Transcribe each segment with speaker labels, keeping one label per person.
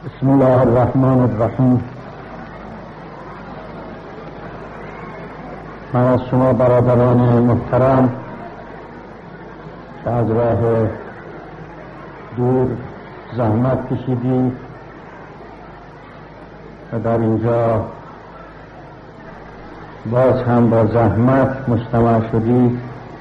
Speaker 1: بسم الله الرحمن الرحیم. من از شما برادران محترم که از راه دور زحمت کشیدید و در اینجا باز هم با زحمت مجتمع شدید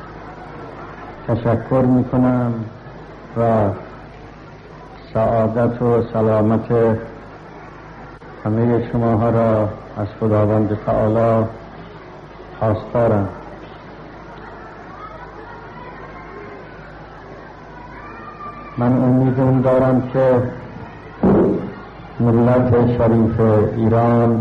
Speaker 1: تشکر میکنم و سعادت و سلامت همه شماها را از خداوند تعالی خواستارم. من امید دارم که ملت شریف ایران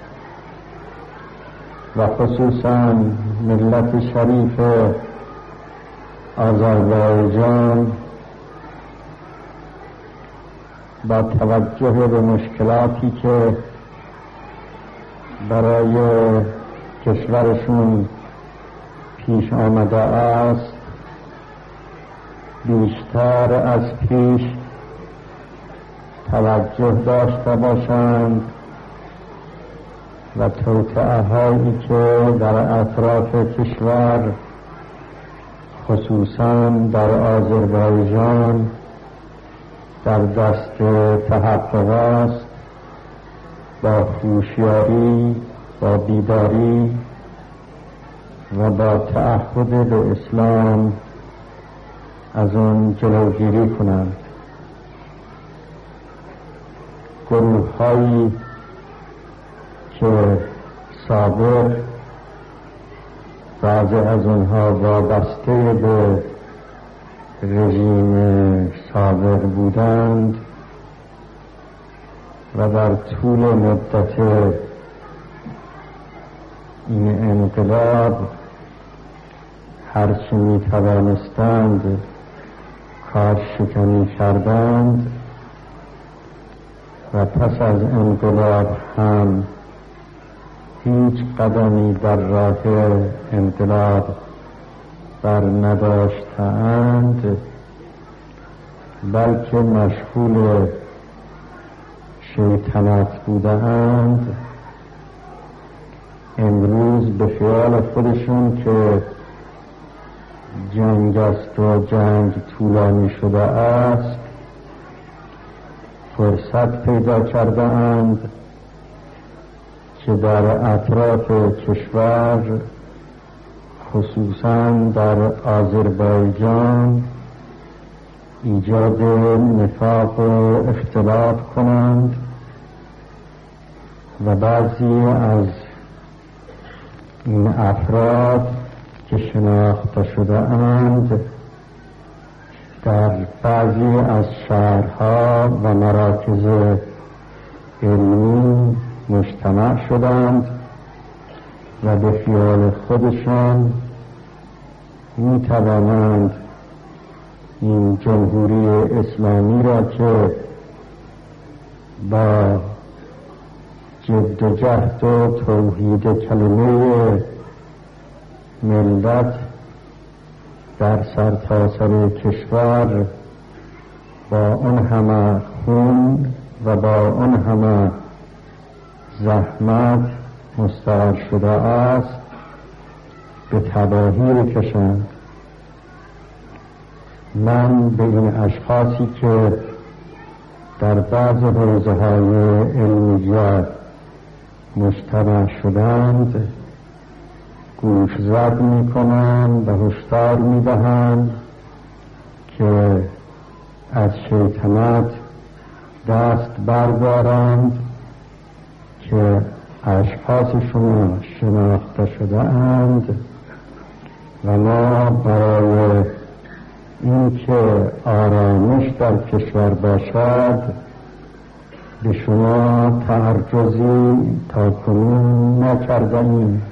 Speaker 1: و خصوصا ملت شریف آذربایجان با توجه به مشکلاتی که برای کشورشون پیش آمده است بیشتر از پیش توجه داشته باشند و توطئه هایی که در اطراف کشور خصوصا در آذربایجان در دست تحقق است با هوشیاری، با بیداری و با تعهد به اسلام از آن جلوگیری کنند. گروه هایی که سابق بعضی از آنها وابسته به رژیم سابق بودند و در طول مدت این انقلاب هرچه می توانستند کارشکنی کردند و پس از انقلاب هم هیچ قدمی در راه انقلاب بر نداشتند، بلکه مشغول شیطنت بودند. امروز به خیال خودشون که جنگ است و جنگ طولانی شده است فرصت پیدا کرده اند که در اطراف کشور خصوصا در آذربایجان ایجاد نفاق و اختلاط کنند و بعضی از این افراد که شناخته شده اند در بعضی از شهرها و مراکز علمی مجتمع شدند و به خیال خودشان می توانند این جمهوری اسلامی را که با جد و جهد و توحید کلمه ملت در سرتاسر کشور با اون همه خون و با اون همه زحمت مستعار شده است به تباهی بکشند. من به این اشخاصی که در بعض حوزه‌های علمیه مجتمع شدند گوشزد میکنم و هشدار میدهم که از شیطنت دست بردارند که اشخاص شما شناخته شده اند و ما برای اینکه آرامش در کشور باشد به شما تعرضی تا کنون نکردیم،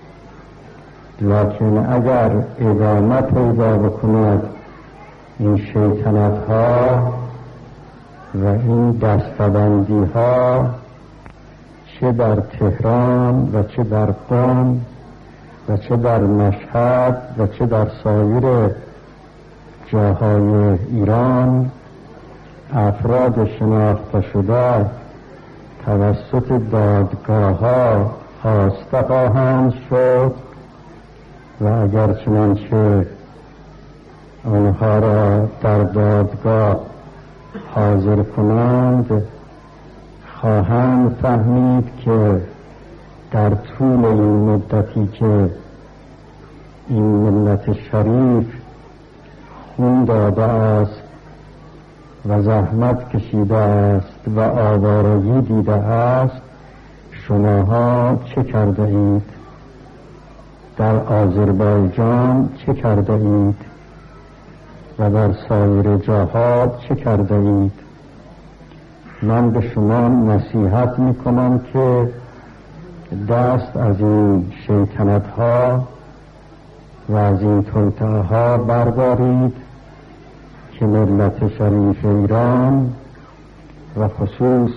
Speaker 1: لکن اگر ادامه پیدا بکند این شیطنت ها و این دستبندی ها چه در تهران و چه در قم و چه در مشهد و چه در سایر جاهای ایران افراد شناخته شده توسط دادگاه‌ها خواسته خواهند شد و اگر چنانچه آنها را در دادگاه حاضر کنند خواهند فهمید که در طول این مدتی که این ملت شریف خون داده است و زحمت کشیده است و آوارگی دیده است شماها چه کرده اید؟ در آذربایجان چه کرده اید؟ و در سایر جاها چه کرده اید؟ من به شما نصیحت میکنم که دست از این شیطنت ها و از این توطئه ها بردارید که ملت شریف ایران و خصوص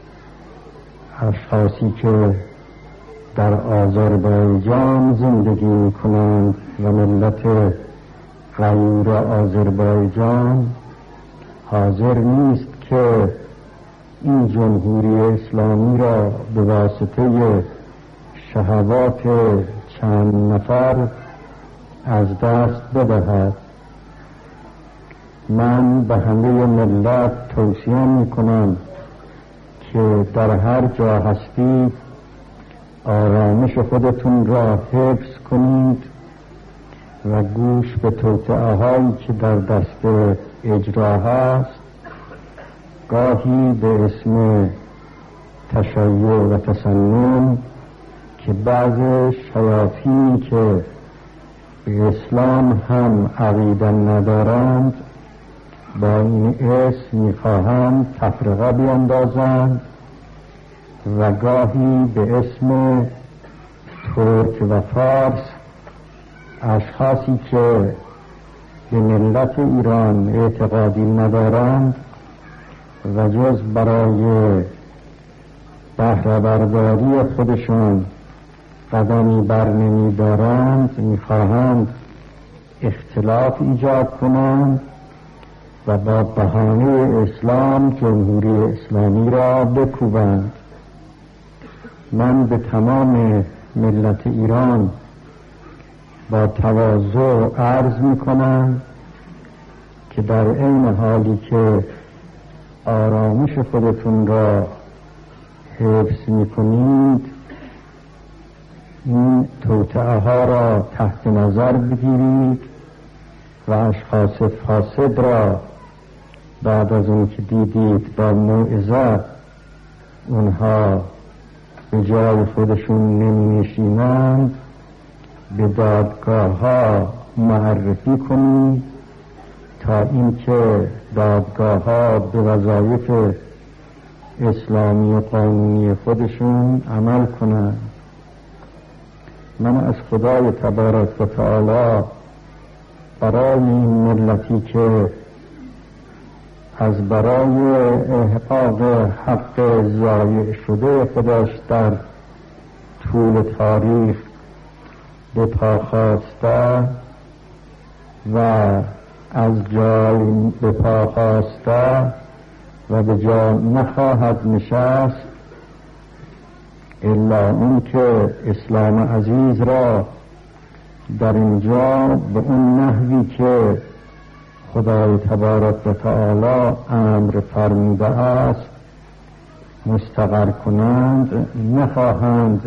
Speaker 1: اشخاصی که در آذربایجان زندگی میکنند و ملت غیر آذربایجان حاضر نیست که این جمهوری اسلامی را به واسطه شهوات چند نفر از دست بدهد. من به همه ملت توصیه میکنم که در هر جا هستید آرامش خودتون را حفظ کنید و گوش به توطئه هایی که در دست اجرا هست گاهی به اسم تشیع و تسنن که بعض شیاطینی که به اسلام هم عقیده ندارند با این اسم میخواهند تفرقه بیندازند و گاهی به اسم ترک و فارس اشخاصی که به ملت ایران اعتقادی ندارند و جز برای بهره برداری خودشان قدمی بر نمی دارند میخواهند اختلاف ایجاد کنند و با بهانه اسلام جمهوری اسلامی را بکوبند. من به تمام ملت ایران با تواضع عرض میکنم که در این حالی که آرامش خودتون را حفظ میکنید این توطئه ها را تحت نظر بگیرید و اشخاص فاسد را بعد از اون که دیدید با موعظه اونها به جای خودشون نمی نشینند به دادگاه ها معرفی کنید تا اینکه دادگاه ها به وظایف اسلامی و قانونی خودشون عمل کنند. من از خدای تبارک و تعالی برای این ملتی که از برای احقاق حق ضایع شده خودش در طول تاریخ به پا خواسته و از جای به پا خواسته و به جا نخواهد نشست الا اون که اسلام عزیز را در اینجا به اون نحوی که خدای تبارک و تعالی امر فرموده است مستقر کنند، نخواهند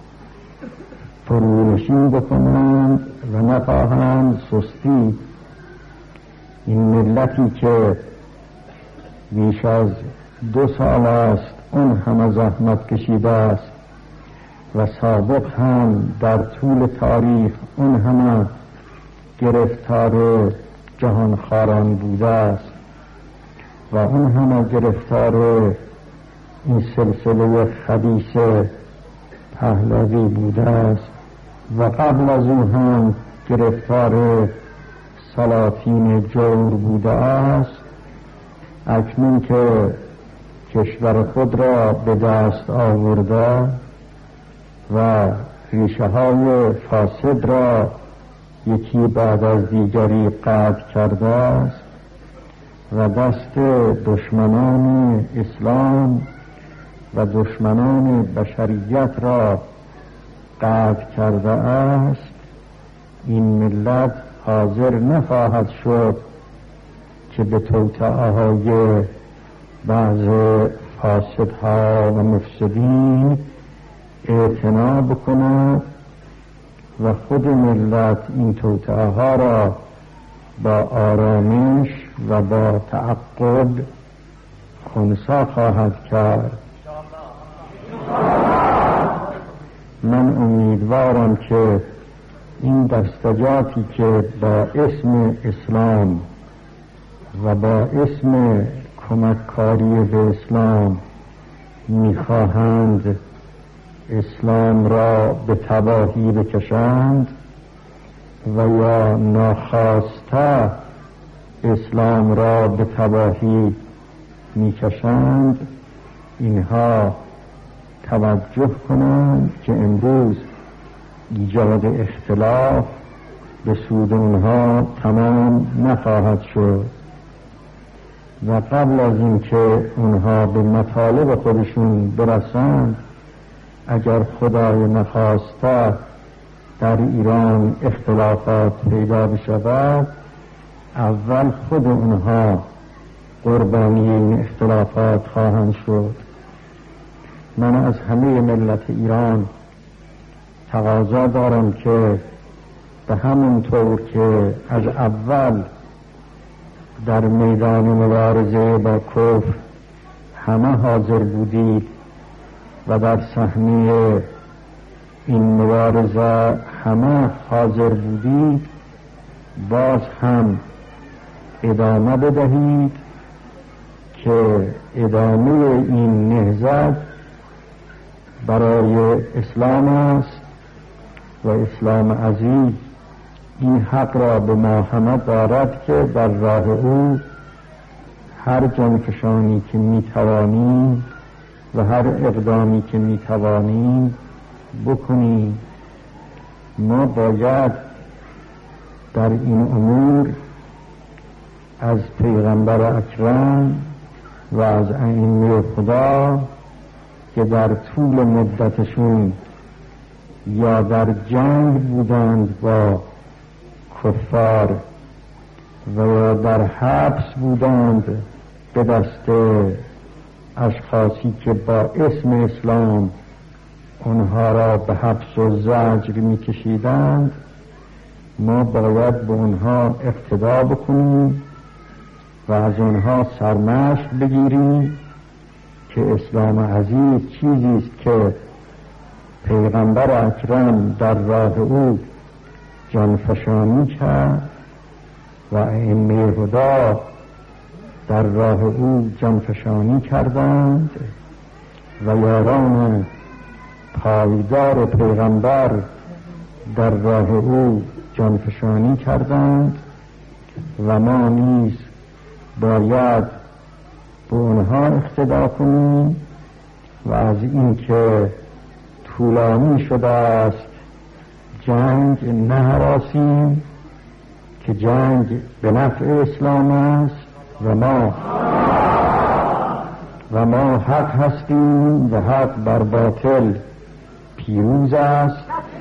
Speaker 1: فرونشین بکنند و نخواهند سستی. این ملتی که بیش از 2 سال است اون همه زحمت کشیده است و سابق هم در طول تاریخ اون همه گرفتار جهانخواران بوده است و اون همه گرفتار این سلسله خبیث پهلوی بوده است و قبل از اون هم گرفتار سلاطین جور بوده است. اکنون که کشور خود را به دست آورده و ریشه های فاسد را یکی بعد از دیگری قطع کرده است و دست دشمنان اسلام و دشمنان بشریت را قطع کرده است، این ملت حاضر نخواهد شد که به توطئه‌های بعض فاسدها و مفسدین اعتنا بکند و خود ملت این توطئه‌ها را با آرامش و با تعقل خنثی خواهد کرد. من امیدوارم که این دستجاتی که با اسم اسلام و با اسم کمککاری به اسلام میخواهند اسلام را به تباهی بکشند و یا ناخواسته اسلام را به تباهی میکشند، اینها توجه کنند که امروز ایجاد اختلاف به سود اونها تمام نخواهد شد و قبل از اینکه اونها به مطالب خودشون برسند، اگر خدای نخواسته در ایران اختلافات پیدا بشود، اول خود اونها قربانی این اختلافات خواهند شد. من از همه ملت ایران تقاضا دارم که به همون طور که از اول در میدان مبارزه با کفر همه حاضر بودید و در صحنه این مبارزه همه حاضر بودید، باز هم ادامه بدهید که ادامه این نهضت برای اسلام است و اسلام عزیز این حق را به ما همه دارد که در راه او هر جانفشانی که میتوانیم و هر اقدامی که میتوانیم بکنیم. ما باید در این امور از پیغمبر اکرم و از ائمه خدا که در طول مدتشون یا در جنگ بودند با کفار و یا در حبس بودند به دست اشخاصی که با اسم اسلام اونها را به حبس و زجر میکشیدند، ما باید به اونها اقتدا بکنیم و از اونها سرمشق بگیریم که اسلام عزیز چیزی است که پیغمبر اکرم در راه او جانفشانی کرد و ائمه هدی در راه او جانفشانی کردند و یاران پایدار پیغمبر در راه او جانفشانی کردند و ما نیز باید به اونها اقتدا کنیم و از این که طولانی شده است جنگ نهراسیم که جنگ به نفع اسلام است و ما حق هستیم و حق بر باطل پیروز است.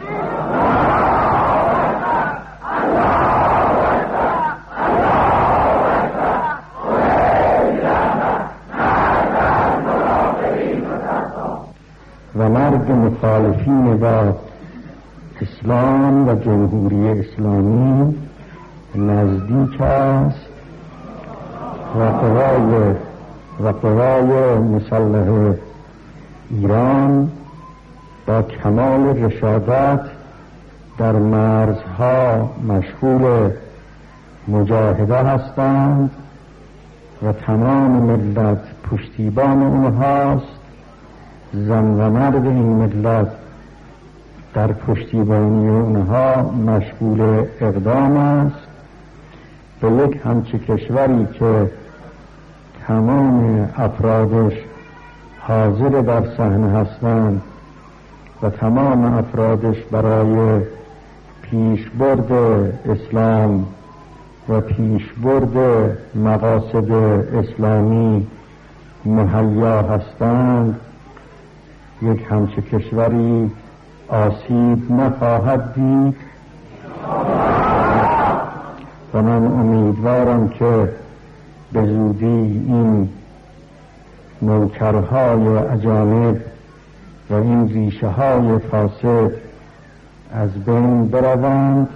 Speaker 1: و مرگ مخالفین با اسلام و جمهوری اسلامی نزدیک است و قوای مسلح ایران با کمال رشادت در مرزها مشغول مجاهده هستند و تمام ملت پشتیبان اونهاست. زن و مرد این ملت در پشتیبانی اونها مشغول اقدام است. به یک همچه کشوری که تمام افرادش حاضر در صحنه هستند و تمام افرادش برای پیشبرد اسلام و پیشبرد مقاصد اسلامی مهیا هستند، یک همچه کشوری آسیب نخواهد دید و من امیدوارم که به زودی این نوکرهای اجانب و این ریشه های فاسد از بین بروند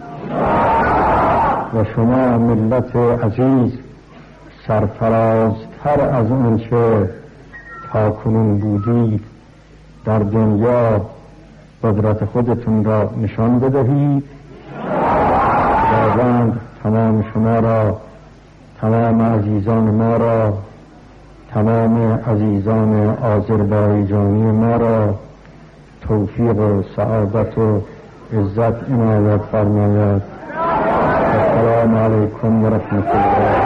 Speaker 1: و شما ملت عزیز سرفرازتر از آنچه تاکنون بودید در دنیا قدرت خودتون را نشان بدهید. خداوند تمام شما را، تمام عزیزان ما را، تمام عزیزان آذربایجانی ما را توفیق و سعادت و عزت عنایت فرماید. السلام علیکم و رحمت الله.